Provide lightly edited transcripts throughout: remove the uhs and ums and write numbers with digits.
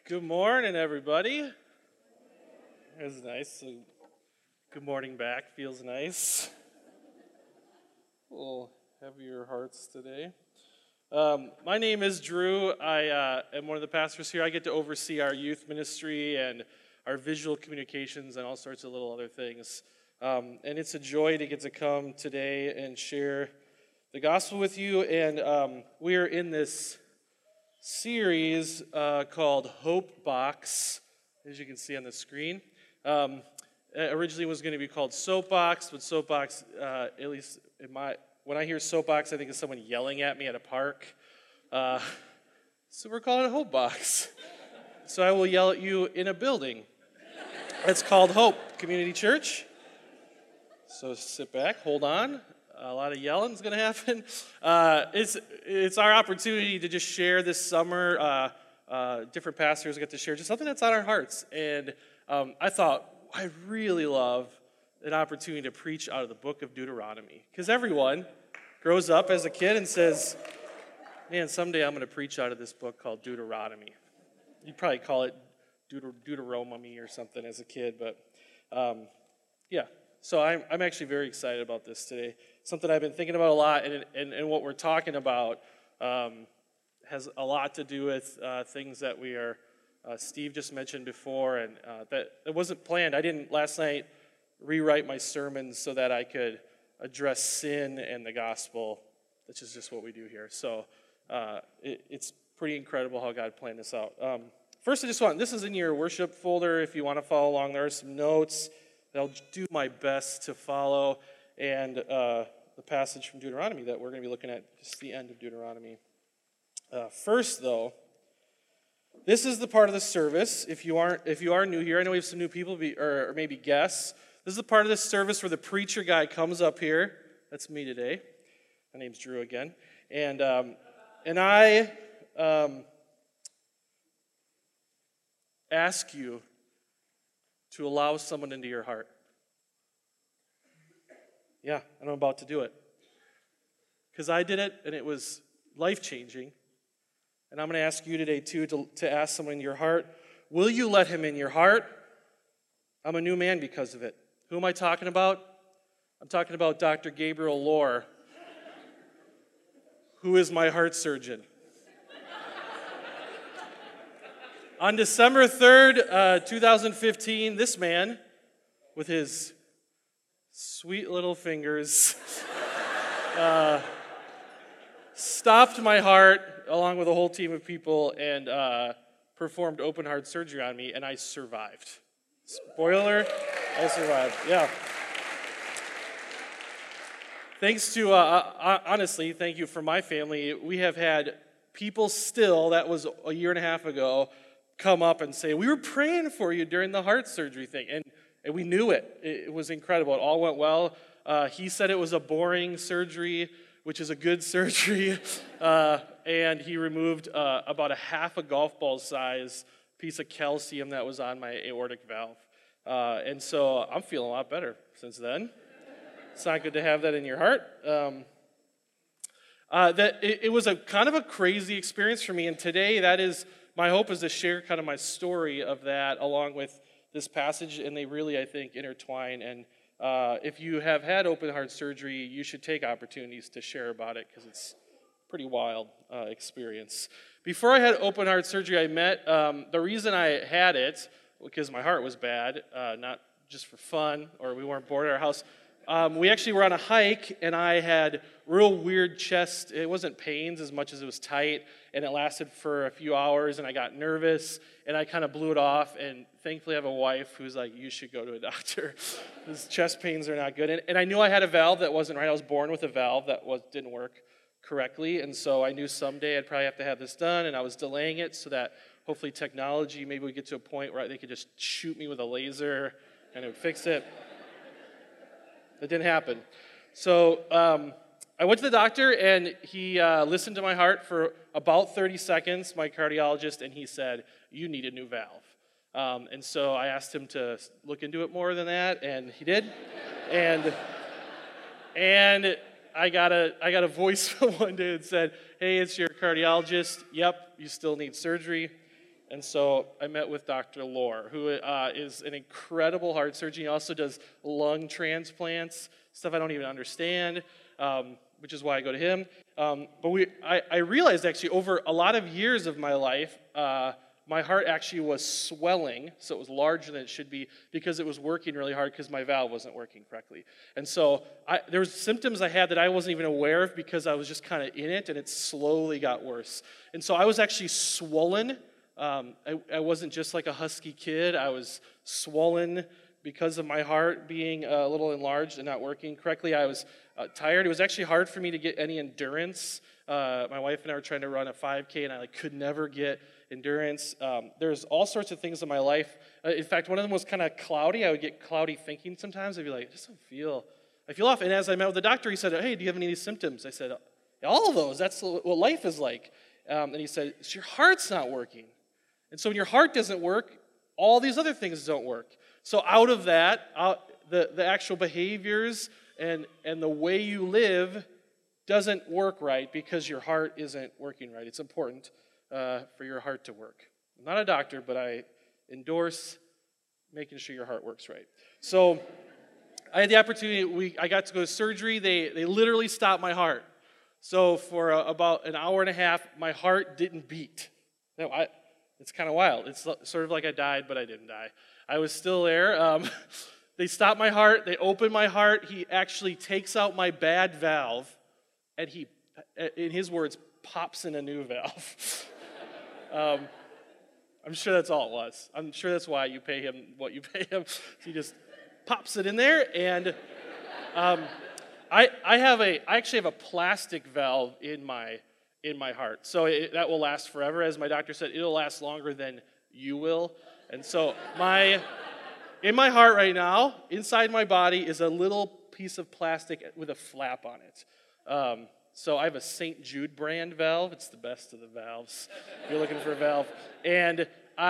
Good morning, everybody. It was nice. So, good morning back. Feels nice. A little heavier hearts today. My name is Drew. I am one of the pastors here. I get to oversee our youth ministry and our visual communications and all sorts of little other things. And it's a joy to get to come today and share the gospel with you. And we're in this series called Hope Box, as you can see on the screen. Originally was going to be called Soapbox, but Soapbox, at least when I hear Soapbox, I think of someone yelling at me at a park. So we're calling it Hope Box. So I will yell at you in a building. It's called Hope Community Church. So sit back, hold on. A lot of yelling is going to happen. It's our opportunity to just share this summer. Different pastors get to share just something that's on our hearts. And I thought, I really love an opportunity to preach out of the book of Deuteronomy. Because everyone grows up as a kid and says, man, someday I'm going to preach out of this book called Deuteronomy. You'd probably call it Deuteronomy or something as a kid. But yeah. So I'm actually very excited about this today. Something I've been thinking about a lot, and what we're talking about has a lot to do with things that Steve just mentioned before, and that it wasn't planned. I didn't last night rewrite my sermons so that I could address sin and the gospel. Which is just what we do here. So it's pretty incredible how God planned this out. First, this is in your worship folder if you want to follow along. There are some notes. I'll do my best to follow, and the passage from Deuteronomy that we're going to be looking at, just the end of Deuteronomy. First, though, this is the part of the service. If you are new here, I know we have some new people, or maybe guests. This is the part of the service where the preacher guy comes up here. That's me today. My name's Drew again, and I ask you to allow someone into your heart. Yeah, and I'm about to do it. Because I did it, and it was life-changing. And I'm going to ask you today, too, to ask someone in your heart, will you let him in your heart? I'm a new man because of it. Who am I talking about? I'm talking about Dr. Gabriel Lohr, who is my heart surgeon. On December 3rd, 2015, this man, with his sweet little fingers, stopped my heart, along with a whole team of people, and performed open heart surgery on me, and I survived. Spoiler, I survived, yeah. Thanks to, honestly, thank you for my family. We have had people still, that was a year and a half ago, come up and say, we were praying for you during the heart surgery thing. And we knew it. It was incredible. It all went well. He said it was a boring surgery, which is a good surgery. And he removed about a half a golf ball size piece of calcium that was on my aortic valve. And so I'm feeling a lot better since then. It's not good to have that in your heart. It was a kind of a crazy experience for me. And today, my hope is to share kind of my story of that along with this passage, and they really, I think, intertwine. And if you have had open heart surgery, you should take opportunities to share about it because it's a pretty wild experience. Before I had open heart surgery, I met, the reason I had it, because my heart was bad, not just for fun, or we weren't bored at our house. We actually were on a hike, and I had real weird chest. It wasn't pains as much as it was tight, and it lasted for a few hours, and I got nervous, and I kind of blew it off, and thankfully I have a wife who's like, you should go to a doctor. These chest pains are not good. And I knew I had a valve that wasn't right. I was born with a valve that didn't work correctly, and so I knew someday I'd probably have to have this done, and I was delaying it so that hopefully technology, maybe we get to a point where they could just shoot me with a laser, and it would fix it. That didn't happen. So I went to the doctor, and he listened to my heart for about 30 seconds, my cardiologist, and he said, you need a new valve. And so I asked him to look into it more than that, and he did. And I got a voice one day that said, hey, it's your cardiologist. Yep, you still need surgery. And so I met with Dr. Lohr, who is an incredible heart surgeon. He also does lung transplants, stuff I don't even understand, which is why I go to him. I realized actually over a lot of years of my life, my heart actually was swelling, so it was larger than it should be because it was working really hard because my valve wasn't working correctly. And so there was symptoms I had that I wasn't even aware of because I was just kind of in it, and it slowly got worse. And so I was actually swollen. I wasn't just like a husky kid. I was swollen because of my heart being a little enlarged and not working correctly. I was tired. It was actually hard for me to get any endurance. My wife and I were trying to run a 5K, and I could never get endurance. There's all sorts of things in my life. In fact, one of them was kind of cloudy. I would get cloudy thinking sometimes. I'd be like, I feel off. And as I met with the doctor, he said, hey, do you have any of these symptoms? I said, all of those. That's what life is like. And he said, your heart's not working. And so when your heart doesn't work, all these other things don't work. So out of that, the actual behaviors and the way you live doesn't work right because your heart isn't working right. It's important for your heart to work. I'm not a doctor, but I endorse making sure your heart works right. So I had the opportunity, I got to go to surgery. They literally stopped my heart. So for about an hour and a half, my heart didn't beat. No, it's kind of wild. It's sort of like I died, but I didn't die. I was still there. They stopped my heart. They opened my heart. He actually takes out my bad valve, and he, in his words, pops in a new valve. I'm sure that's all it was. I'm sure that's why you pay him what you pay him. He just pops it in there, and I actually have a plastic valve in my heart. So that will last forever. As my doctor said, it'll last longer than you will. And so in my heart right now, inside my body, is a little piece of plastic with a flap on it. So I have a St. Jude brand valve. It's the best of the valves if you're looking for a valve. And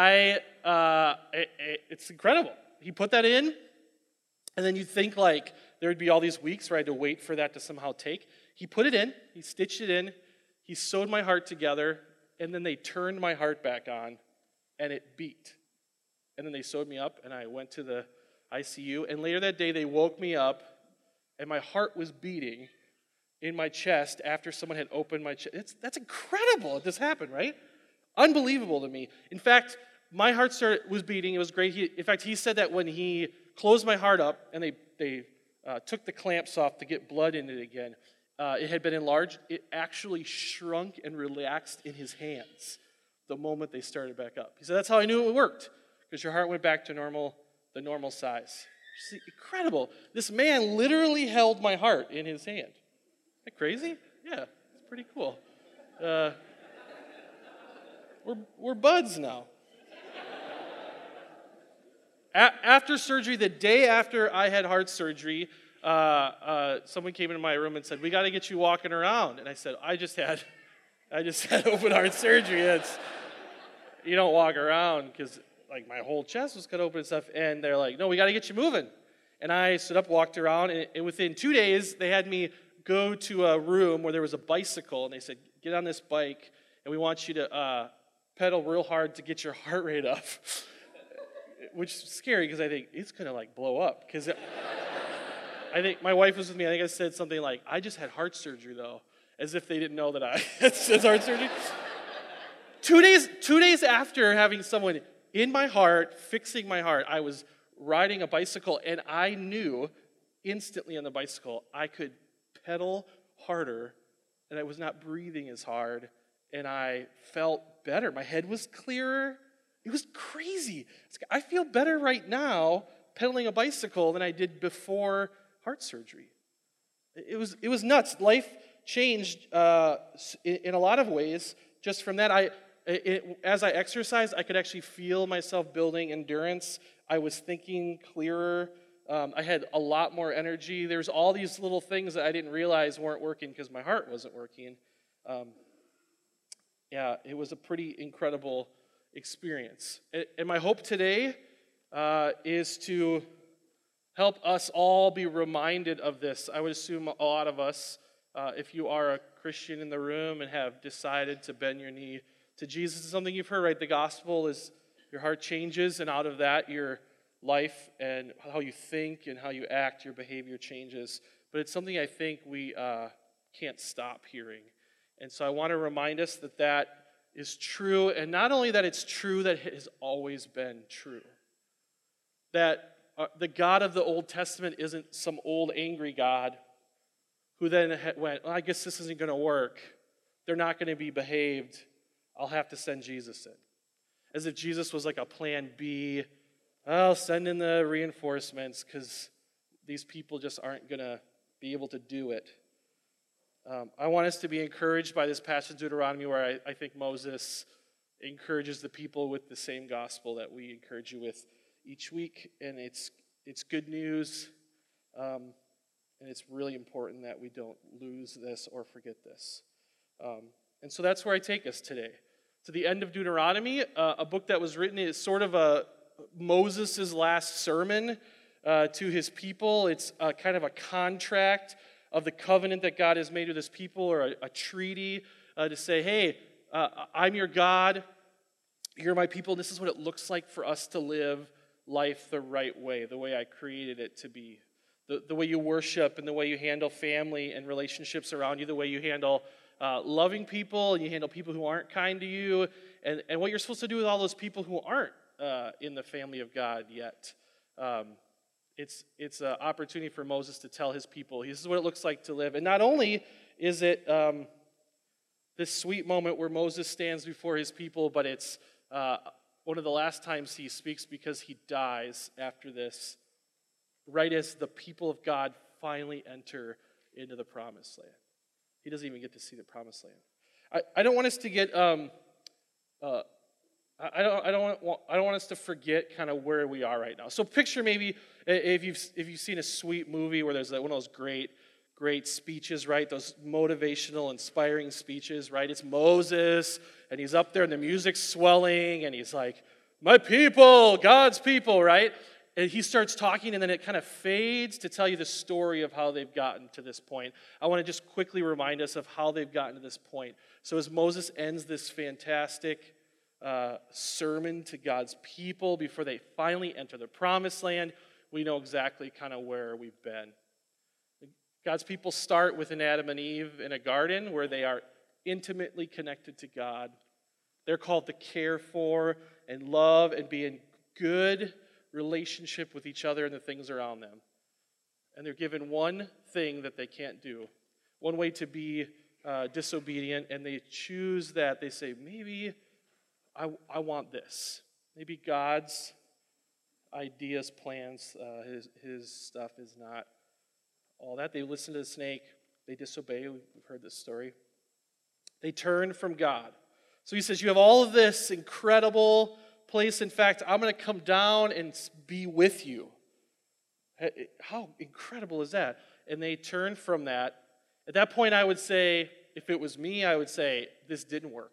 it's incredible. He put that in, and then you'd think like there would be all these weeks where I had to wait for that to somehow take. He put it in. He stitched it in. He sewed my heart together, and then they turned my heart back on, and it beat. And then they sewed me up, and I went to the ICU. And later that day, they woke me up, and my heart was beating in my chest after someone had opened my chest. That's incredible that this happened, right? Unbelievable to me. In fact, my heart was beating. It was great. In fact, he said that when he closed my heart up, and they took the clamps off to get blood in it again, it had been enlarged. It actually shrunk and relaxed in his hands the moment they started back up. He said, that's how I knew it worked, because your heart went back to the normal size. It's incredible. This man literally held my heart in his hand. Isn't that crazy? Yeah, it's pretty cool. We're buds now. After surgery, the day after I had heart surgery, someone came into my room and said, we got to get you walking around. And I said, I just had open heart surgery. You don't walk around because like my whole chest was cut open and stuff. And they're like, no, we got to get you moving. And I stood up, walked around, and within 2 days, they had me go to a room where there was a bicycle, and they said, get on this bike, and we want you to pedal real hard to get your heart rate up. Which is scary because I think it's going to like blow up. Because I think my wife was with me. I think I said something like, I just had heart surgery, though, as if they didn't know that I had heart surgery. 2 days after having someone in my heart, fixing my heart, I was riding a bicycle, and I knew instantly on the bicycle I could pedal harder, and I was not breathing as hard, and I felt better. My head was clearer. It was crazy. I feel better right now pedaling a bicycle than I did before heart surgery. It was nuts. Life changed in a lot of ways just from that. As I exercised, I could actually feel myself building endurance. I was thinking clearer. I had a lot more energy. There's all these little things that I didn't realize weren't working because my heart wasn't working. It was a pretty incredible experience. And my hope today is to help us all be reminded of this. I would assume a lot of us, if you are a Christian in the room and have decided to bend your knee to Jesus is something you've heard, right? The gospel is your heart changes, and out of that, your life and how you think and how you act, your behavior changes. But it's something I think we can't stop hearing. And so I want to remind us that that is true, and not only that it's true, that it has always been true. That the God of the Old Testament isn't some old angry God who then went, well, I guess this isn't going to work. They're not going to be behaved. I'll have to send Jesus in. As if Jesus was like a plan B. I'll send in the reinforcements because these people just aren't going to be able to do it. I want us to be encouraged by this passage of Deuteronomy where I think Moses encourages the people with the same gospel that we encourage you with each week. And it's good news, and it's really important that we don't lose this or forget this. And so that's where I take us today. To the end of Deuteronomy, a book that was written is sort of Moses' last sermon to his people. It's kind of a contract of the covenant that God has made with his people, or a treaty to say, hey, I'm your God, you're my people, and this is what it looks like for us to live life the right way, the way I created it to be. The way you worship and the way you handle family and relationships around you, the way you handle loving people and you handle people who aren't kind to you, and what you're supposed to do with all those people who aren't in the family of God yet. It's an opportunity for Moses to tell his people, this is what it looks like to live. And not only is it this sweet moment where Moses stands before his people, but it's one of the last times he speaks because he dies after this, right as the people of God finally enter into the promised land. He doesn't even get to see the promised land. I don't want us to get I don't want us to forget kind of where we are right now. So picture maybe if you've seen a sweet movie where there's one of those great speeches, right? Those motivational, inspiring speeches, right? It's Moses, and he's up there, and the music's swelling, and he's like, "My people, God's people," right? And he starts talking, and then it kind of fades to tell you the story of how they've gotten to this point. I want to just quickly remind us of how they've gotten to this point. So as Moses ends this fantastic sermon to God's people before they finally enter the promised land, we know exactly kind of where we've been. God's people start with an Adam and Eve in a garden where they are intimately connected to God. They're called to care for and love and be in good relationship with each other and the things around them. And they're given one thing that they can't do, one way to be disobedient, and they choose that. They say, maybe I want this. Maybe God's ideas, plans, his stuff is not all that. They listen to the snake. They disobey. We've heard this story. They turn from God. So he says, you have all of this incredible place. In fact, I'm going to come down and be with you. How incredible is that? And they turn from that. At that point, I would say, if it was me, I would say, this didn't work.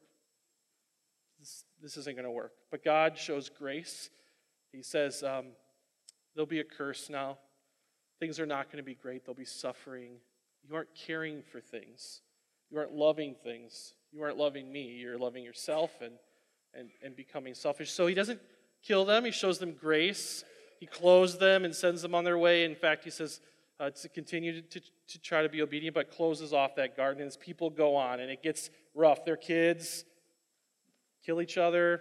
This isn't going to work. But God shows grace. He says, there'll be a curse now. Things are not going to be great. There'll be suffering. You aren't caring for things. You aren't loving things. You aren't loving me. You're loving yourself and becoming selfish. So he doesn't kill them. He shows them grace. He clothes them and sends them on their way. In fact, he says to continue to try to be obedient, but closes off that garden. And as people go on, and it gets rough. Their kids kill each other.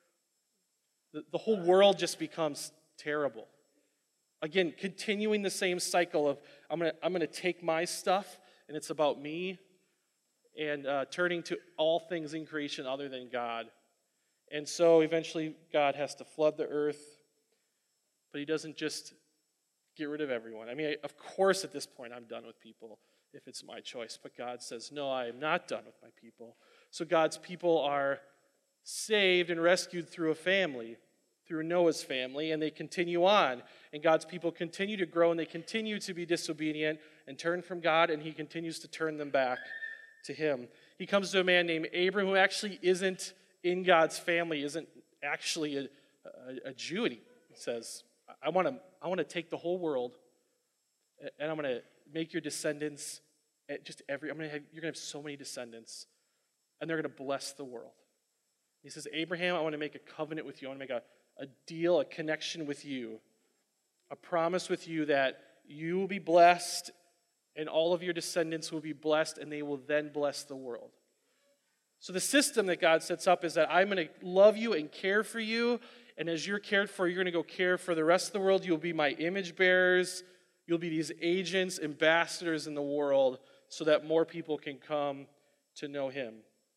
The whole world just becomes terrible. Again, continuing the same cycle of I'm gonna take my stuff, and it's about me, and turning to all things in creation other than God. And so eventually God has to flood the earth, but he doesn't just get rid of everyone. I mean, of course at this point I'm done with people if it's my choice, but God says, no, I am not done with my people. So God's people are saved and rescued through a family, through Noah's family, and they continue on. And God's people continue to grow, and they continue to be disobedient and turn from God, and he continues to turn them back to him. He comes to a man named Abram who actually isn't in God's family, isn't actually a Jew. And he says, I want to take the whole world, and I'm going to make your descendants you're going to have so many descendants, and they're going to bless the world. He says, Abraham, I want to make a covenant with you. I want to make a deal, a connection with you, a promise with you that you will be blessed and all of your descendants will be blessed, and they will then bless the world. So the system that God sets up is that I'm going to love you and care for you, and as you're cared for, you're going to go care for the rest of the world. You'll be my image bearers. You'll be these agents, ambassadors in the world so that more people can come to know him.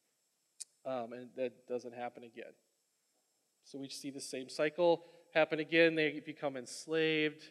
And that doesn't happen again. So we see the same cycle happen again. They become enslaved.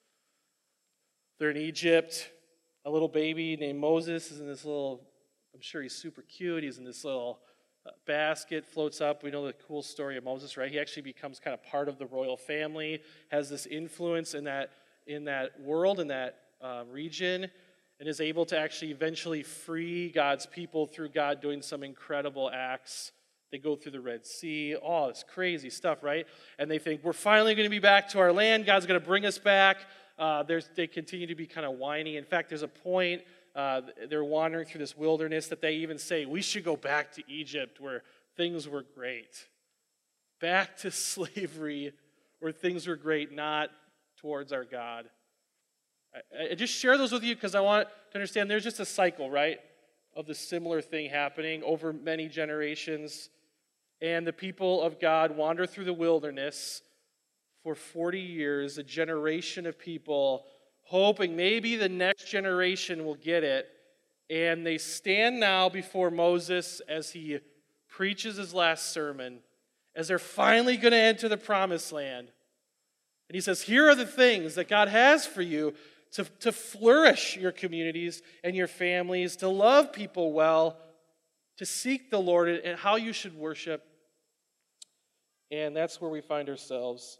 They're in Egypt. A little baby named Moses is in this little, I'm sure he's super cute. He's in this little basket, floats up. We know the cool story of Moses, right? He actually becomes kind of part of the royal family, has this influence in that world, in that region, and is able to actually eventually free God's people through God doing some incredible acts. They go through the Red Sea, all this crazy stuff, right? And they think, we're finally going to be back to our land. God's going to bring us back. They continue to be kind of whiny. In fact, there's a point, they're wandering through this wilderness that they even say, we should go back to Egypt where things were great. Back to slavery where things were great, not towards our God. I just share those with you because I want to understand there's just a cycle, right, of the similar thing happening over many generations. And the people of God wander through the wilderness for 40 years, a generation of people hoping maybe the next generation will get it. And they stand now before Moses as he preaches his last sermon, as they're finally going to enter the promised land. And he says, here are the things that God has for you to flourish your communities and your families, to love people well, to seek the Lord, and how you should worship. And that's where we find ourselves.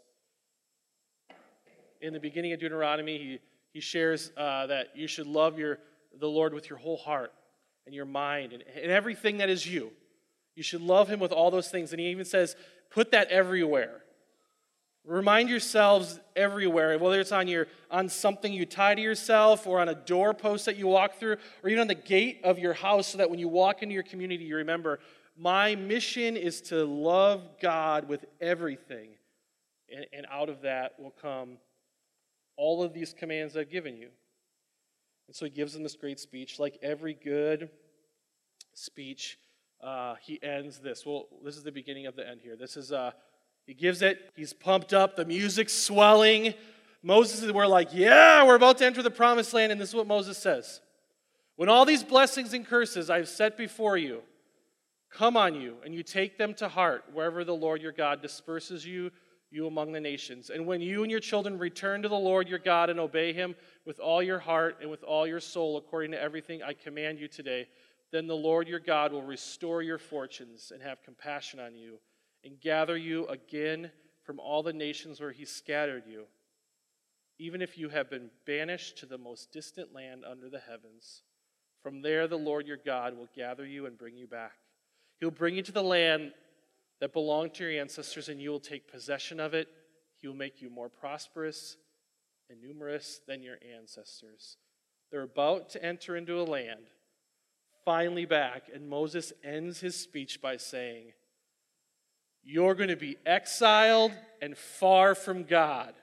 In the beginning of Deuteronomy, he shares that you should love the Lord with your whole heart and your mind and everything that is you. You should love him with all those things. And he even says, put that everywhere. Remind yourselves everywhere, whether it's on something you tie to yourself or on a doorpost that you walk through or even on the gate of your house so that when you walk into your community, you remember, my mission is to love God with everything. And out of that will come all of these commands I've given you. And so he gives them this great speech. Like every good speech, he ends this. Well, this is the beginning of the end here. This is, he gives it. He's pumped up. The music's swelling. We're like, yeah, we're about to enter the promised land. And this is what Moses says. When all these blessings and curses I've set before you come on you, and you take them to heart wherever the Lord your God disperses you among the nations. And when you and your children return to the Lord your God and obey him with all your heart and with all your soul according to everything I command you today, then the Lord your God will restore your fortunes and have compassion on you and gather you again from all the nations where he scattered you, even if you have been banished to the most distant land under the heavens. From there the Lord your God will gather you and bring you back. He'll bring you to the land that belonged to your ancestors, and you will take possession of it. He will make you more prosperous and numerous than your ancestors. They're about to enter into a land, finally back, and Moses ends his speech by saying, you're going to be exiled and far from God.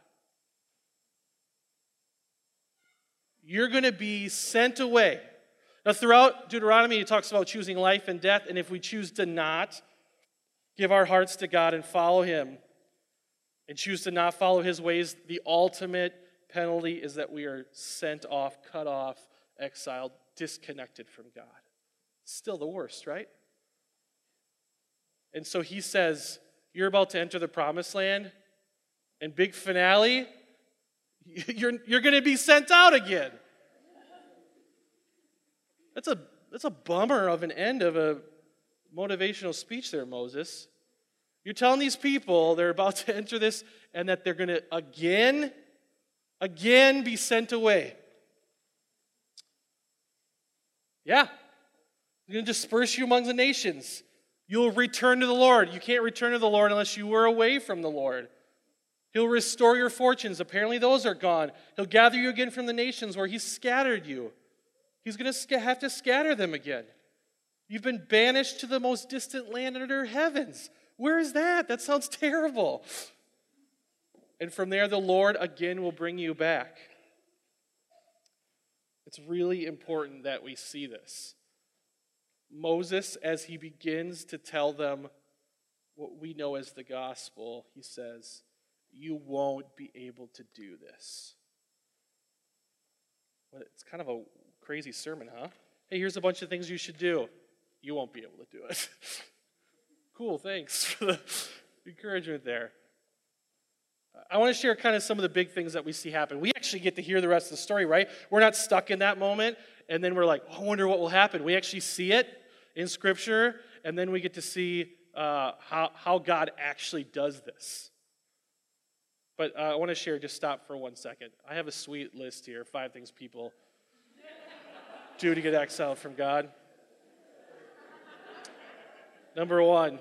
You're going to be sent away. Now, throughout Deuteronomy, he talks about choosing life and death, and if we choose to not give our hearts to God and follow him, and choose to not follow his ways, the ultimate penalty is that we are sent off, cut off, exiled, disconnected from God. Still the worst, right? And so he says, you're about to enter the promised land, and big finale, you're going to be sent out again. That's a bummer of an end of a motivational speech there, Moses. You're telling these people they're about to enter this and that they're going to again be sent away. Yeah. He's going to disperse you among the nations. You'll return to the Lord. You can't return to the Lord unless you were away from the Lord. He'll restore your fortunes. Apparently those are gone. He'll gather you again from the nations where he scattered you. He's going to have to scatter them again. You've been banished to the most distant land under heavens. Where is that? That sounds terrible. And from there, the Lord again will bring you back. It's really important that we see this. Moses, as he begins to tell them what we know as the gospel, he says, you won't be able to do this. Well, it's kind of a crazy sermon, huh? Hey, here's a bunch of things you should do. You won't be able to do it. Cool, thanks for the encouragement there. I want to share kind of some of the big things that we see happen. We actually get to hear the rest of the story, right? We're not stuck in that moment, and then we're like, I wonder what will happen. We actually see it in Scripture, and then we get to see how God actually does this. But I want to share, just stop for 1 second. I have a sweet list here, 5 things people do to get exiled from God. Number 1,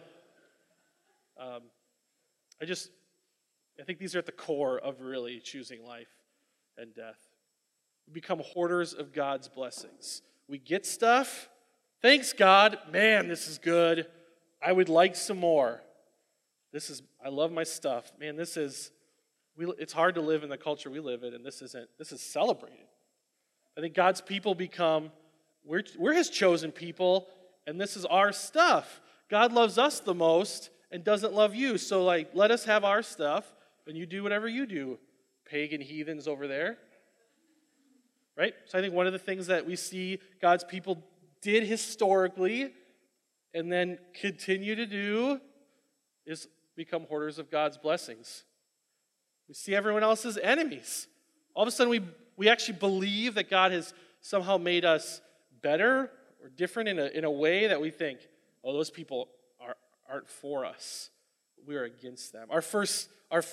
I think these are at the core of really choosing life and death. We become hoarders of God's blessings. We get stuff. Thanks, God. Man, this is good. I would like some more. I love my stuff. Man, it's hard to live in the culture we live in, and this is celebrated. I think God's people we're his chosen people, and this is our stuff. God loves us the most and doesn't love you, so let us have our stuff, and you do whatever you do, pagan heathens over there. Right? So I think one of the things that we see God's people did historically and then continue to do is become hoarders of God's blessings. We see everyone else as enemies. All of a sudden we actually believe that God has somehow made us better or different in a way that we think, oh, those people aren't for us. We're against them. Our first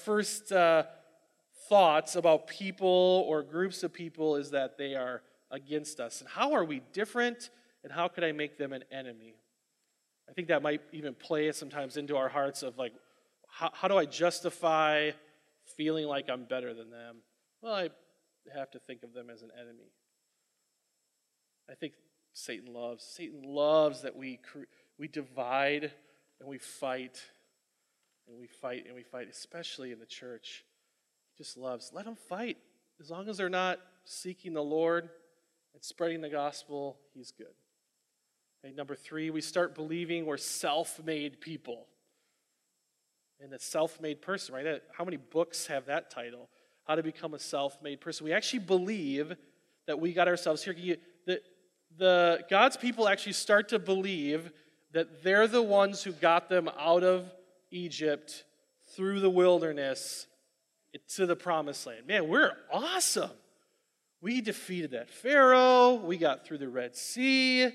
thoughts about people or groups of people is that they are against us. And how are we different, and how could I make them an enemy? I think that might even play sometimes into our hearts of how do I justify feeling like I'm better than them? Well, I have to think of them as an enemy. I think Satan loves that we divide and we fight and we fight and we fight, especially in the church. He just loves. Let them fight. As long as they're not seeking the Lord and spreading the gospel, he's good. Okay, number 3, we start believing we're self-made people. And a self-made person, right? How many books have that title? How to become a self-made person. We actually believe that we got ourselves here. The God's people actually start to believe that they're the ones who got them out of Egypt through the wilderness to the promised land. Man, we're awesome. We defeated that Pharaoh. We got through the Red Sea.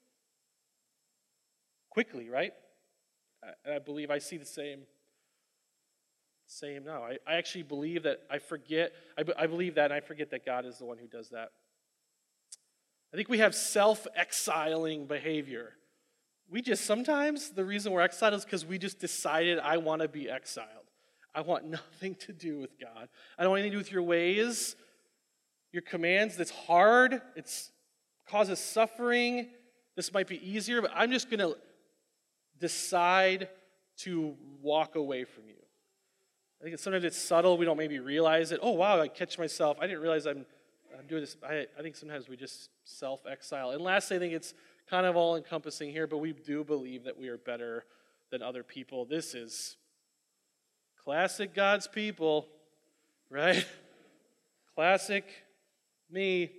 Quickly, right? I believe I see the same now. I actually believe that I believe that and I forget that God is the one who does that. I think we have self-exiling behavior. Sometimes the reason we're exiled is because we just decided I want to be exiled. I want nothing to do with God. I don't want anything to do with your ways, your commands. That's hard. It causes suffering. This might be easier, but I'm just going to decide to walk away from you. I think sometimes it's subtle. We don't maybe realize it. Oh, wow, I catch myself. I didn't realize I'm doing this. I think sometimes we just self-exile. And lastly, I think it's kind of all-encompassing here, but we do believe that we are better than other people. This is classic God's people, right? Classic me.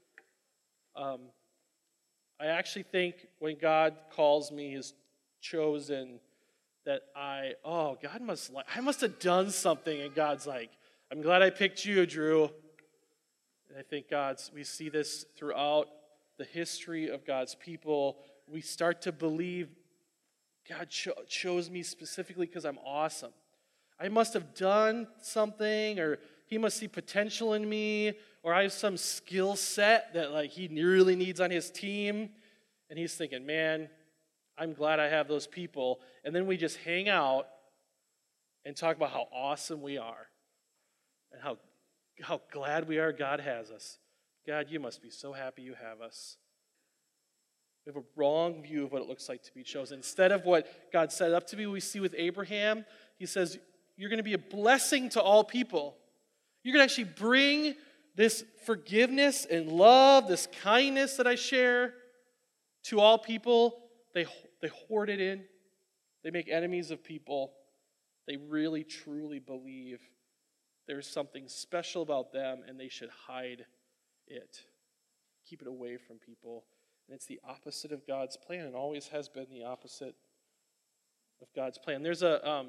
I actually think when God calls me his chosen, that I must have done something, and God's like, I'm glad I picked you, Drew. And I think we see this throughout the history of God's people. We start to believe God chose me specifically because I'm awesome. I must have done something, or he must see potential in me, or I have some skill set that he really needs on his team. And he's thinking, man, I'm glad I have those people. And then we just hang out and talk about how awesome we are and how glad we are God has us. God, you must be so happy you have us. We have a wrong view of what it looks like to be chosen. Instead of what God set it up to be, we see with Abraham, he says, you're going to be a blessing to all people. You're going to actually bring this forgiveness and love, this kindness that I share to all people. They hoard it in. They make enemies of people. They really, truly believe there's something special about them and they should hide it. Keep it away from people. And it's the opposite of God's plan and always has been the opposite of God's plan. There's an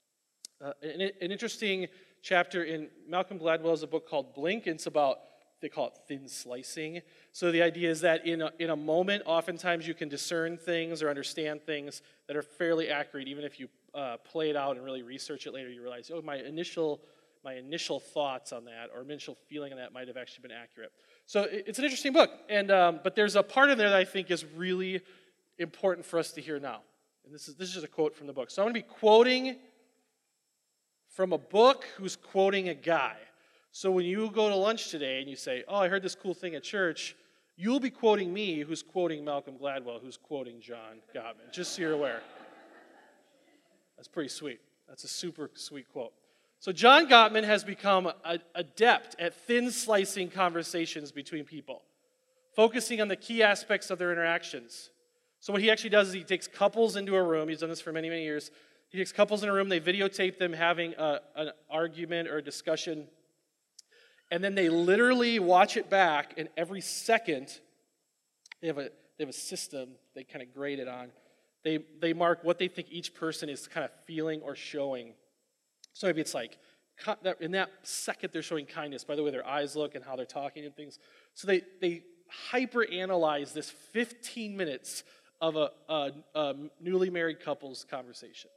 interesting chapter in Malcolm Gladwell's a book called Blink. It's about, they call it thin slicing. So the idea is that in a moment, oftentimes you can discern things or understand things that are fairly accurate. Even if you play it out and really research it later, you realize, oh, my initial thoughts on that or initial feeling on that might have actually been accurate. So it's an interesting book. And but there's a part in there that I think is really important for us to hear now. And this is just a quote from the book. So I'm going to be quoting from a book who's quoting a guy. So when you go to lunch today and you say, oh, I heard this cool thing at church, you'll be quoting me who's quoting Malcolm Gladwell, who's quoting John Gottman, just so you're aware. That's pretty sweet. That's a super sweet quote. So John Gottman has become adept at thin slicing conversations between people, focusing on the key aspects of their interactions. So what he actually does is he takes couples into a room. He's done this for many, many years. He takes couples in a room, they videotape them having an argument or a discussion, and then they literally watch it back, and every second, they have a system they kind of grade it on. They mark what they think each person is kind of feeling or showing. So maybe it's like, in that second they're showing kindness by the way their eyes look and how they're talking and things. So they hyper-analyze this 15 minutes of a newly married couple's conversation.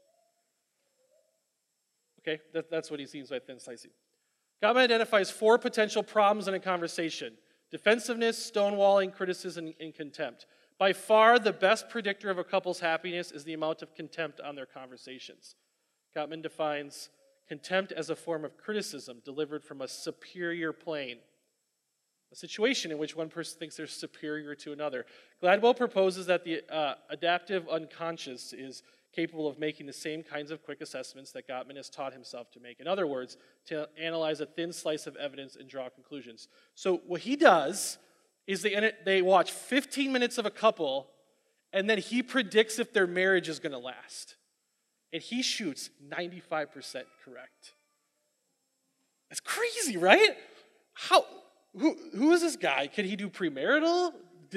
Okay, that's what he means by thin slicing. Gottman identifies 4 potential problems in a conversation: defensiveness, stonewalling, criticism, and contempt. By far, the best predictor of a couple's happiness is the amount of contempt on their conversations. Gottman defines contempt as a form of criticism delivered from a superior plane, a situation in which one person thinks they're superior to another. Gladwell proposes that the adaptive unconscious is capable of making the same kinds of quick assessments that Gottman has taught himself to make. In other words, to analyze a thin slice of evidence and draw conclusions. So what he does is they watch 15 minutes of a couple, and then he predicts if their marriage is going to last. And he shoots 95% correct. That's crazy, right? Who is this guy? Can he do premarital?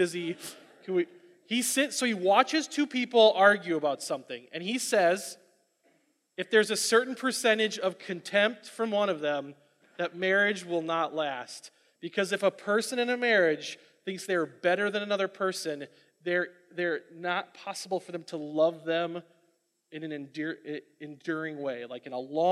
So he watches 2 people argue about something, and he says, if there's a certain percentage of contempt from one of them, that marriage will not last. Because if a person in a marriage thinks they're better than another person, they're not possible for them to love them in an enduring way, like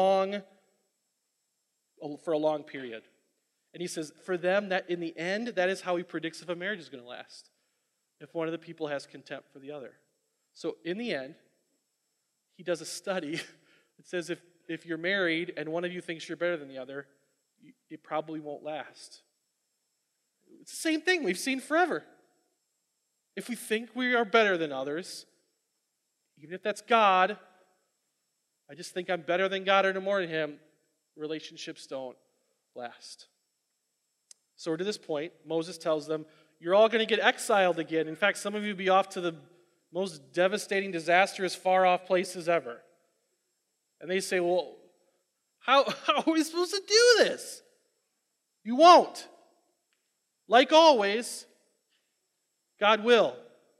for a long period. And he says, for them, that in the end, that is how he predicts if a marriage is going to last. If one of the people has contempt for the other. So in the end, he does a study that says if you're married and one of you thinks you're better than the other, it probably won't last. It's the same thing we've seen forever. If we think we are better than others, even if that's God, I just think I'm better than God or no more than Him, relationships don't last. So we're to this point. Moses tells them, you're all going to get exiled again. In fact, some of you will be off to the most devastating, disastrous, far-off places ever. And they say, well, how are we supposed to do this? You won't. Like always, God will.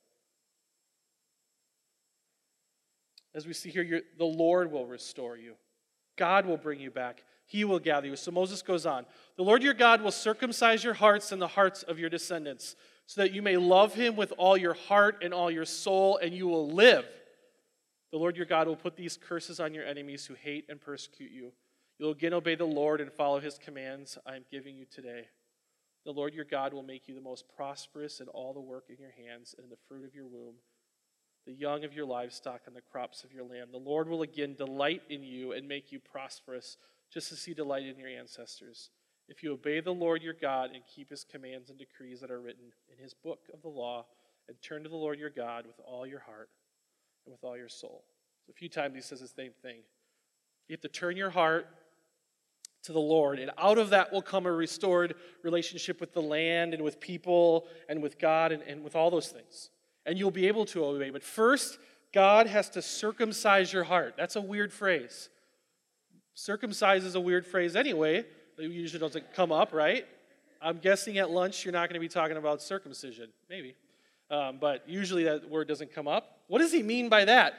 As we see here, the Lord will restore you. God will bring you back. He will gather you. So Moses goes on. The Lord your God will circumcise your hearts and the hearts of your descendants, so that you may love Him with all your heart and all your soul, and you will live. The Lord your God will put these curses on your enemies who hate and persecute you. You will again obey the Lord and follow His commands I am giving you today. The Lord your God will make you the most prosperous in all the work in your hands and in the fruit of your womb, the young of your livestock and the crops of your land. The Lord will again delight in you and make you prosperous, just as He delighted in your ancestors. If you obey the Lord your God and keep His commands and decrees that are written in His book of the law and turn to the Lord your God with all your heart and with all your soul. So a few times he says the same thing. You have to turn your heart to the Lord, and out of that will come a restored relationship with the land and with people and with God and with all those things. And you'll be able to obey. But first, God has to circumcise your heart. That's a weird phrase. Circumcise is a weird phrase anyway. It usually doesn't come up, right? I'm guessing at lunch you're not going to be talking about circumcision. Maybe. But usually that word doesn't come up. What does he mean by that?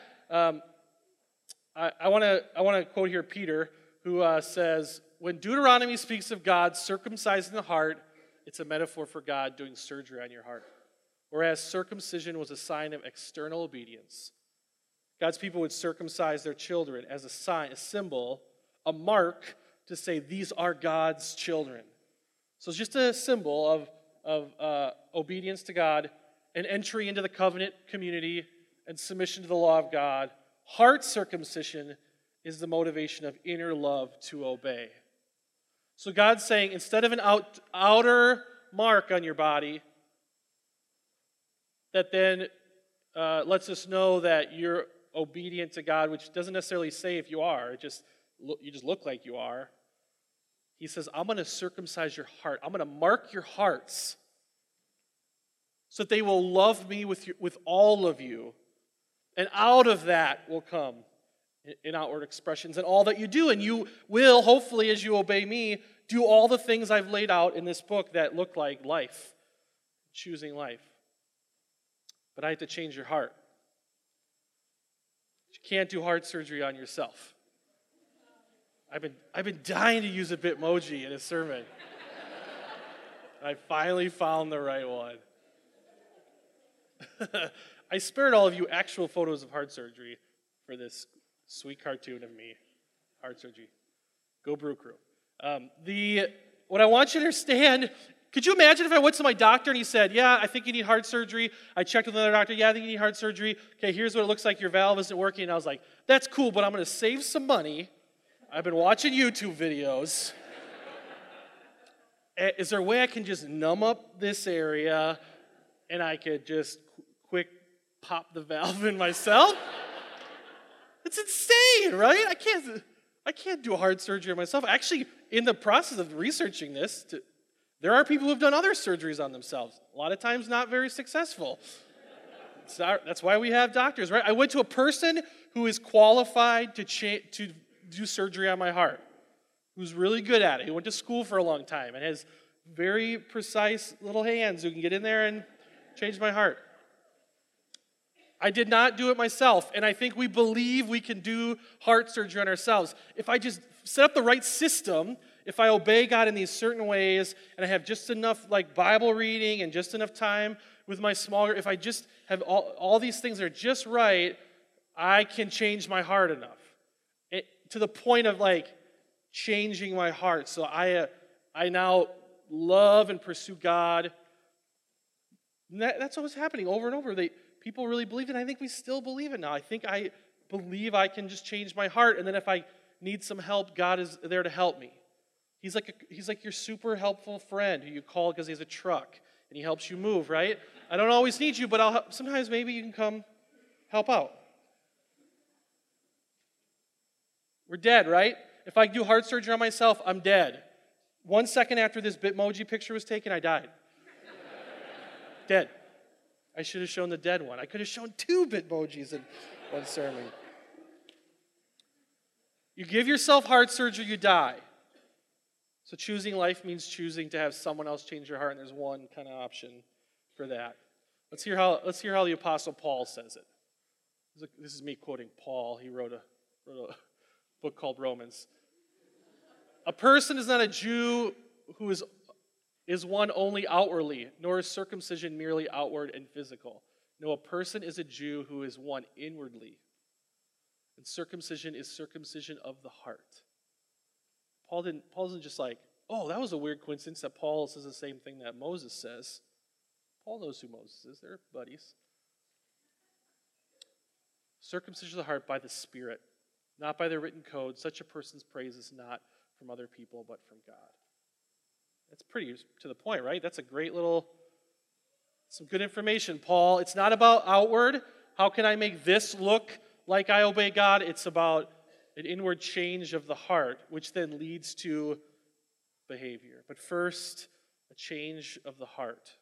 I want to quote here Peter, who says, when Deuteronomy speaks of God circumcising the heart, it's a metaphor for God doing surgery on your heart. Whereas circumcision was a sign of external obedience. God's people would circumcise their children as a sign, a symbol, a mark to say these are God's children. So it's just a symbol of obedience to God and entry into the covenant community and submission to the law of God. Heart circumcision is the motivation of inner love to obey. So God's saying, instead of an outer mark on your body that then lets us know that you're obedient to God, which doesn't necessarily say if you are, you just look like you are. He says, I'm going to circumcise your heart. I'm going to mark your hearts so that they will love me with all of you. And out of that will come in outward expressions and all that you do. And you will, hopefully, as you obey me, do all the things I've laid out in this book that look like life, choosing life. But I have to change your heart. You can't do heart surgery on yourself. I've been dying to use a Bitmoji in a sermon. I finally found the right one. I spared all of you actual photos of heart surgery for this sweet cartoon of me. Heart surgery. Go Brew Crew. What I want you to understand, could you imagine if I went to my doctor and he said, yeah, I think you need heart surgery. I checked with another doctor. Yeah, I think you need heart surgery. Okay, here's what it looks like. Your valve isn't working. And I was like, that's cool, but I'm going to save some money. I've been watching YouTube videos. Is there a way I can just numb up this area and I could just quick pop the valve in myself? It's insane, right? I can't do a heart surgery on myself. Actually, in the process of researching this, there are people who've done other surgeries on themselves. A lot of times not very successful. That's why we have doctors, right? I went to a person who is qualified to do surgery on my heart, who's really good at it. He went to school for a long time and has very precise little hands who can get in there and change my heart. I did not do it myself, and I think we believe we can do heart surgery on ourselves. If I just set up the right system, if I obey God in these certain ways, and I have just enough Bible reading and just enough time with my smaller, if I just have all these things are just right, I can change my heart enough. To the point of changing my heart. So I now love and pursue God. And that's what was happening over and over. People really believed it, and I think we still believe it now. I think I believe I can just change my heart, and then if I need some help, God is there to help me. He's like your super helpful friend who you call because he has a truck, and he helps you move, right? I don't always need you, but sometimes maybe you can come help out. We're dead, right? If I do heart surgery on myself, I'm dead. 1 second after this Bitmoji picture was taken, I died. Dead. I should have shown the dead one. I could have shown 2 Bitmojis in one sermon. You give yourself heart surgery, you die. So choosing life means choosing to have someone else change your heart, and there's one kind of option for that. Let's hear how the Apostle Paul says it. This is me quoting Paul. He wrote a book called Romans. A person is not a Jew who is one only outwardly, nor is circumcision merely outward and physical. No, a person is a Jew who is one inwardly. And circumcision is circumcision of the heart. Paul isn't just oh, that was a weird coincidence that Paul says the same thing that Moses says. Paul knows who Moses is. They're buddies. Circumcision of the heart by the Spirit, not by the written code. Such a person's praise is not from other people, but from God. That's pretty to the point, right? That's a great little Some good information, Paul. It's not about outward. How can I make this look like I obey God? It's about an inward change of the heart, which then leads to behavior. But first, a change of the heart.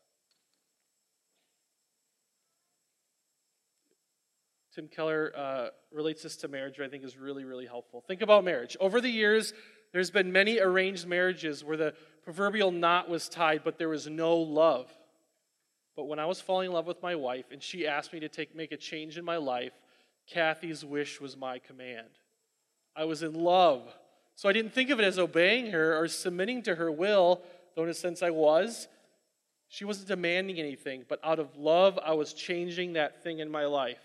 Tim Keller relates this to marriage, which I think is really, really helpful. Think about marriage. Over the years, there's been many arranged marriages where the proverbial knot was tied, but there was no love. But when I was falling in love with my wife and she asked me to make a change in my life, Kathy's wish was my command. I was in love. So I didn't think of it as obeying her or submitting to her will, though in a sense I was. She wasn't demanding anything, but out of love, I was changing that thing in my life.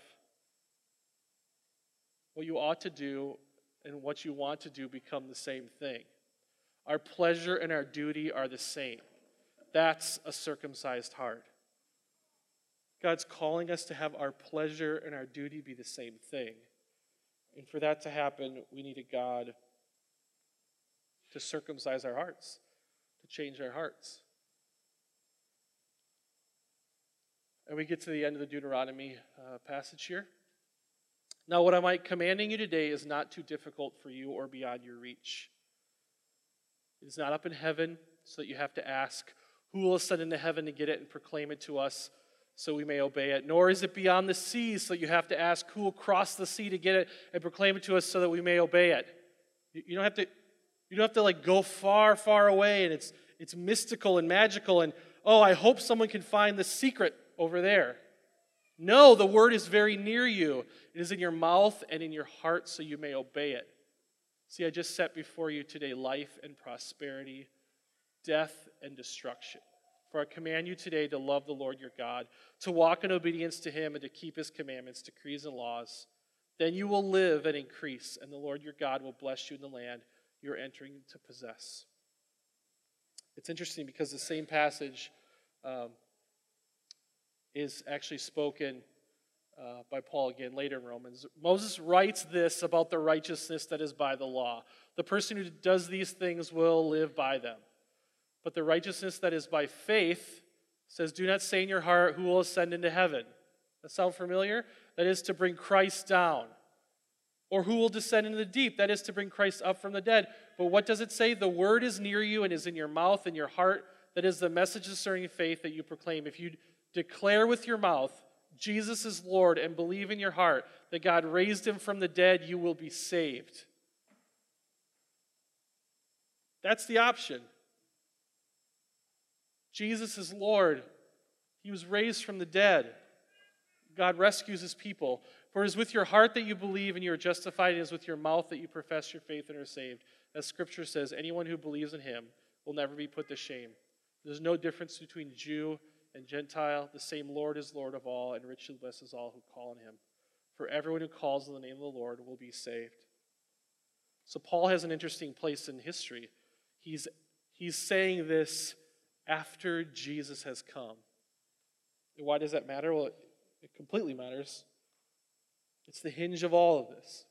What you ought to do and what you want to do become the same thing. Our pleasure and our duty are the same. That's a circumcised heart. God's calling us to have our pleasure and our duty be the same thing. And for that to happen, we need a God to circumcise our hearts, to change our hearts. And we get to the end of the Deuteronomy passage here. Now, what I'm commanding you today is not too difficult for you or beyond your reach. It is not up in heaven, so that you have to ask, who will ascend into heaven to get it and proclaim it to us so we may obey it? Nor is it beyond the seas, so you have to ask, who will cross the sea to get it and proclaim it to us so that we may obey it? You don't have to go far, far away, and it's mystical and magical, and I hope someone can find the secret over there. No, the word is very near you. It is in your mouth and in your heart, so you may obey it. See, I just set before you today life and prosperity, death and destruction. For I command you today to love the Lord your God, to walk in obedience to him and to keep his commandments, decrees, and laws. Then you will live and increase, and the Lord your God will bless you in the land you're entering to possess. It's interesting because the same passage is actually spoken by Paul again later in Romans. Moses writes this about the righteousness that is by the law. The person who does these things will live by them. But the righteousness that is by faith says, do not say in your heart, who will ascend into heaven? That sound familiar? That is to bring Christ down. Or who will descend into the deep? That is to bring Christ up from the dead. But what does it say? The word is near you and is in your mouth and your heart. That is the message concerning faith that you proclaim. If you declare with your mouth, Jesus is Lord, and believe in your heart that God raised him from the dead, you will be saved. That's the option. Jesus is Lord. He was raised from the dead. God rescues his people. For it is with your heart that you believe and you are justified. It is with your mouth that you profess your faith and are saved. As Scripture says, anyone who believes in him will never be put to shame. There's no difference between Jew and Gentile. The same Lord is Lord of all, and richly blesses all who call on him. For everyone who calls on the name of the Lord will be saved. So Paul has an interesting place in history. He's saying this after Jesus has come. And why does that matter? Well, it completely matters. It's the hinge of all of this.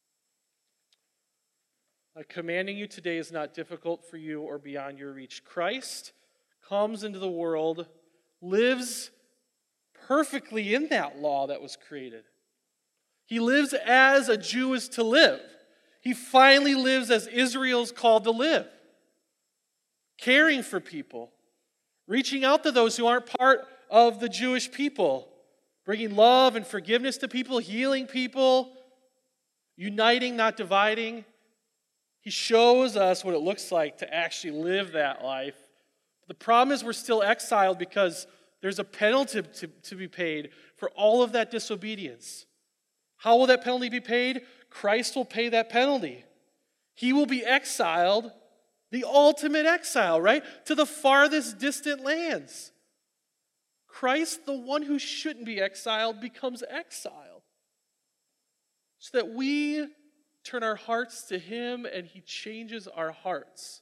Commanding you today is not difficult for you or beyond your reach. Christ comes into the world, lives perfectly in that law that was created. He lives as a Jew is to live. He finally lives as Israel's called to live. Caring for people. Reaching out to those who aren't part of the Jewish people. Bringing love and forgiveness to people. Healing people. Uniting, not dividing. He shows us what it looks like to actually live that life. The problem is we're still exiled because there's a penalty to be paid for all of that disobedience. How will that penalty be paid? Christ will pay that penalty. He will be exiled, the ultimate exile, right? To the farthest distant lands. Christ, the one who shouldn't be exiled, becomes exiled. So that we turn our hearts to him and he changes our hearts.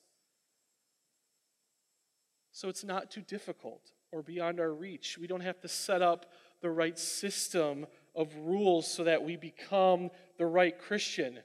So it's not too difficult or beyond our reach. We don't have to set up the right system of rules so that we become the right Christian.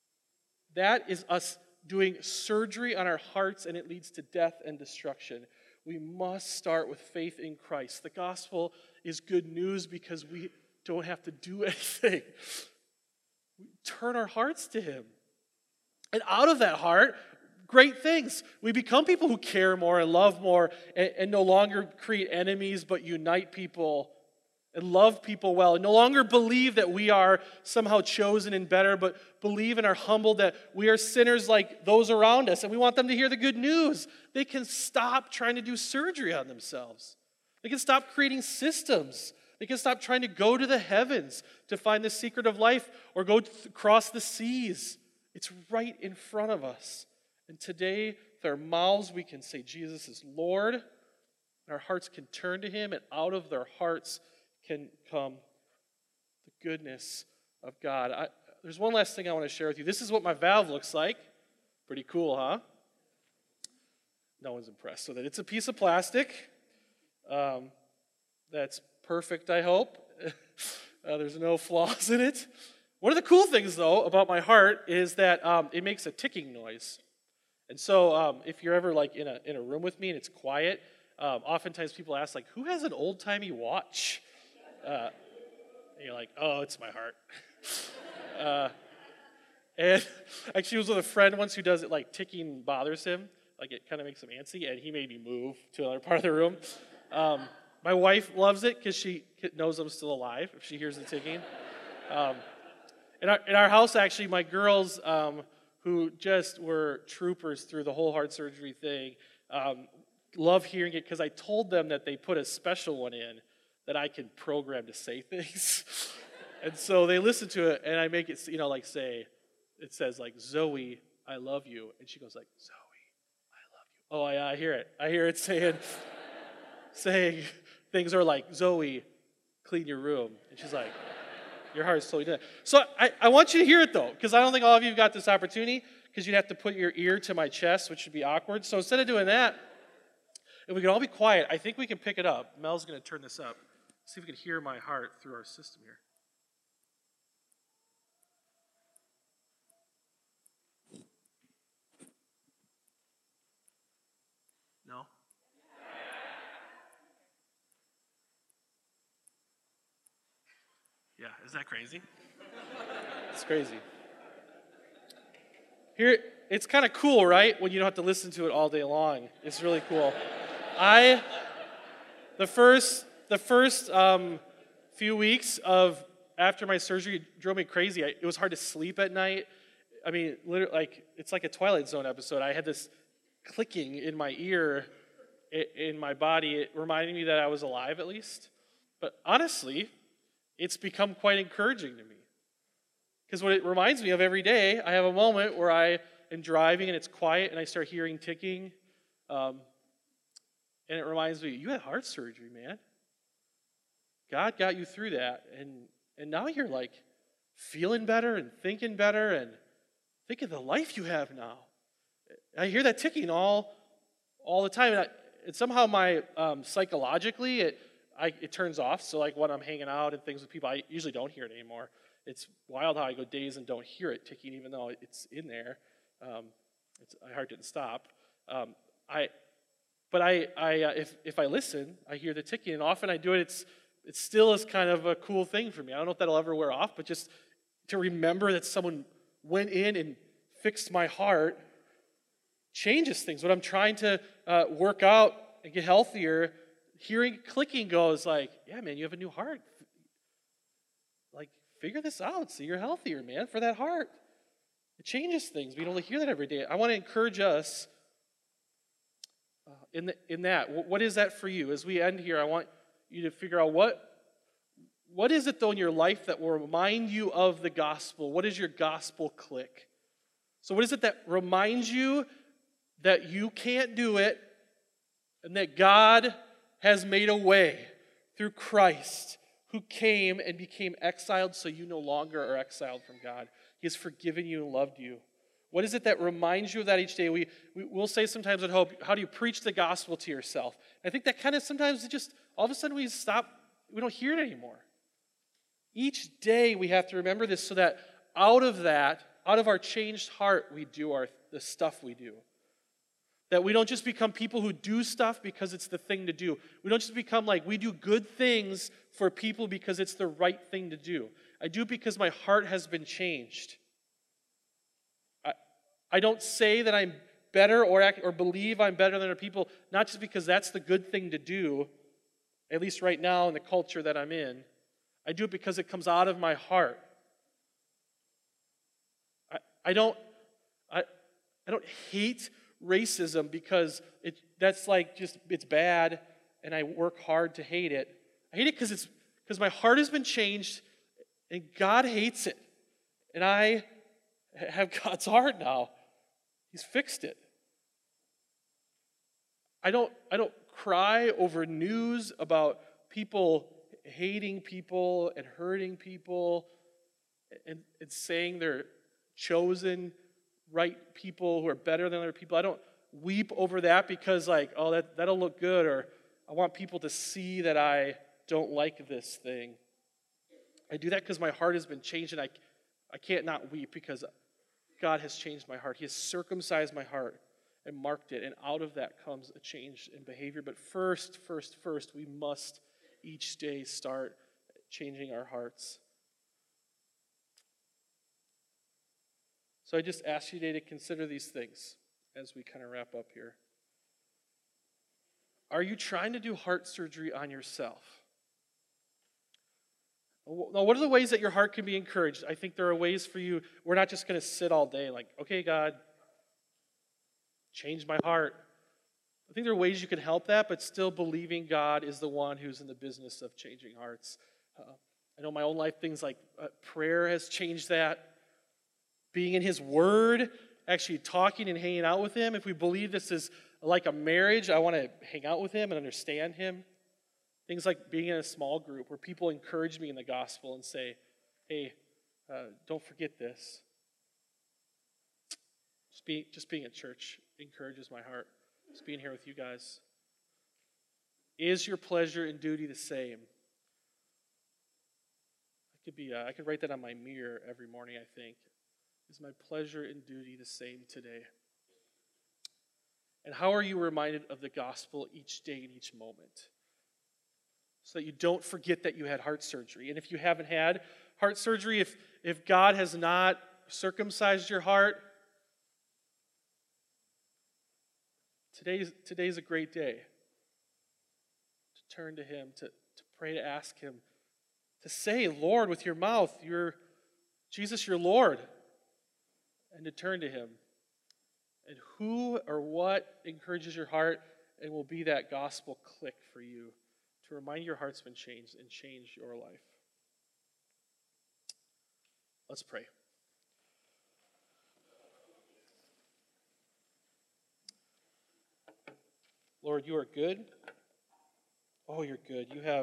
That is us doing surgery on our hearts, and it leads to death and destruction. We must start with faith in Christ. The gospel is good news because we don't have to do anything. We turn our hearts to him. And out of that heart, great things. We become people who care more and love more and no longer create enemies but unite people and love people well, and no longer believe that we are somehow chosen and better, but believe and are humbled that we are sinners like those around us, and we want them to hear the good news. They can stop trying to do surgery on themselves. They can stop creating systems. They can stop trying to go to the heavens to find the secret of life or go across the seas. It's right in front of us. And today, with our mouths, we can say Jesus is Lord, and our hearts can turn to him, and out of their hearts can come the goodness of God. There's one last thing I want to share with you. This is what my valve looks like. Pretty cool, huh? No one's impressed with it. It's a piece of plastic that's perfect, I hope. There's no flaws in it. One of the cool things, though, about my heart is that it makes a ticking noise. And so if you're ever like in a room with me and it's quiet, oftentimes people ask, like, who has an old-timey watch? And you're like, oh, it's my heart. And actually, I was with a friend once who does it, like, ticking bothers him. Like, it kind of makes him antsy, and he made me move to another part of the room. My wife loves it because she knows I'm still alive if she hears the ticking. In our house, actually, my girls, who just were troopers through the whole heart surgery thing, love hearing it because I told them that they put a special one in that I can program to say things. And so they listen to it, and I make it, like say, it says like, Zoe, I love you. And she goes like, Zoe, I love you. Oh, yeah, I hear it. I hear it saying things are like, Zoe, clean your room. And she's like, your heart is totally dead. So I want you to hear it, though, because I don't think all of you have got this opportunity, because you'd have to put your ear to my chest, which would be awkward. So instead of doing that, if we can all be quiet, I think we can pick it up. Mel's going to turn this up. See if we can hear my heart through our system here. No? Yeah, is that crazy? It's crazy. Here, it's kind of cool, right? When you don't have to listen to it all day long. It's really cool. The first few of after my surgery drove me crazy. It was hard to sleep at night. I mean, literally, like, it's like a Twilight Zone episode. I had this clicking in my ear, in my body. It reminded me that I was alive, at least. But honestly, it's become quite encouraging to me. Because what it reminds me of every day, I have a moment where I am driving and it's quiet and I start hearing ticking. And it reminds me, you had heart surgery, man. God got you through that. And now you're like feeling better and thinking better, and think of the life you have now. I hear that ticking all the time. And somehow my psychologically, it turns off. So like when I'm hanging out and things with people, I usually don't hear it anymore. It's wild how I go days and don't hear it ticking, even though it's in there. My heart didn't stop. But if I listen, I hear the ticking, and often I do it. It still is kind of a cool thing for me. I don't know if that'll ever wear off, but just to remember that someone went in and fixed my heart changes things. When I'm trying to work out and get healthier, hearing clicking goes like, yeah, man, you have a new heart. Like, figure this out so you're healthier, man, for that heart. It changes things. We don't hear that every day. I want to encourage us in that. What is that for you? As we end here, I want you to figure out what is it, though, in your life that will remind you of the gospel? What is your gospel click? So what is it that reminds you that you can't do it and that God has made a way through Christ, who came and became exiled so you no longer are exiled from God? He has forgiven you and loved you. What is it that reminds you of that each day? We'll say sometimes at Hope, how do you preach the gospel to yourself? I think that kind of sometimes it just, all of a sudden we don't hear it anymore. Each day we have to remember this so that out of our changed heart, we do the stuff we do. That we don't just become people who do stuff because it's the thing to do. We don't just become like we do good things for people because it's the right thing to do. I do it because my heart has been changed. I don't say that I'm better or believe I'm better than other people, not just because that's the good thing to do, at least right now in the culture that I'm in. I do it because it comes out of my heart. I don't hate racism because that's like just it's bad and I work hard to hate it. I hate it because my heart has been changed and God hates it. And I have God's heart now. He's fixed it. I don't cry over news about people hating people and hurting people and saying they're chosen right people who are better than other people. I don't weep over that because that'll look good, or I want people to see that I don't like this thing. I do that because my heart has been changed, and I can't not weep because God has changed my heart. He has circumcised my heart and marked it, and out of that comes a change in behavior. But first, we must each day start changing our hearts. So I just ask you today to consider these things as we kind of wrap up here. Are you trying to do heart surgery on yourself? Now, what are the ways that your heart can be encouraged? I think there are ways for you. We're not just going to sit all day like, okay, God, change my heart. I think there are ways you can help that, but still believing God is the one who's in the business of changing hearts. I know my own life, things like prayer has changed that. Being in His Word, actually talking and hanging out with Him. If we believe this is like a marriage, I want to hang out with Him and understand Him. Things like being in a small group where people encourage me in the gospel and say, hey, don't forget this. Just being at church encourages my heart. Just being here with you guys. Is your pleasure and duty the same? I could write that on my mirror every morning, I think. Is my pleasure and duty the same today? And how are you reminded of the gospel each day and each moment? So that you don't forget that you had heart surgery. And if you haven't had heart surgery, if God has not circumcised your heart, today's a great day to turn to Him, to pray, to ask Him, to say, Lord, with your mouth, Jesus, your Lord, and to turn to Him. And who or what encourages your heart and will be that gospel click for you to remind your heart's been changed and change your life. Let's pray. Lord, you are good. Oh, you're good. You have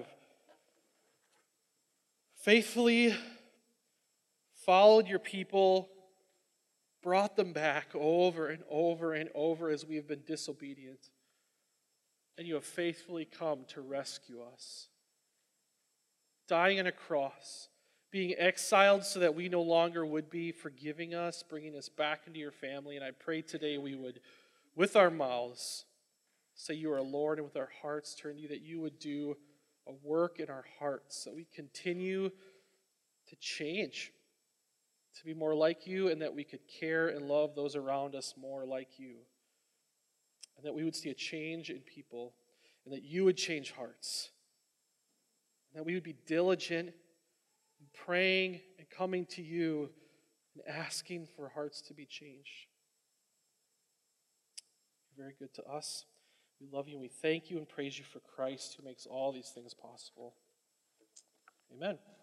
faithfully followed your people, brought them back over and over and over as we have been disobedient. And you have faithfully come to rescue us. Dying on a cross, being exiled so that we no longer would be, forgiving us, bringing us back into your family. And I pray today we would, with our mouths, say you are Lord, and with our hearts turn to you, that you would do a work in our hearts, that we continue to change, to be more like you, and that we could care and love those around us more like you. And that we would see a change in people, and that you would change hearts. And that we would be diligent in praying and coming to you and asking for hearts to be changed. You're very good to us. We love you and we thank you and praise you for Christ who makes all these things possible. Amen.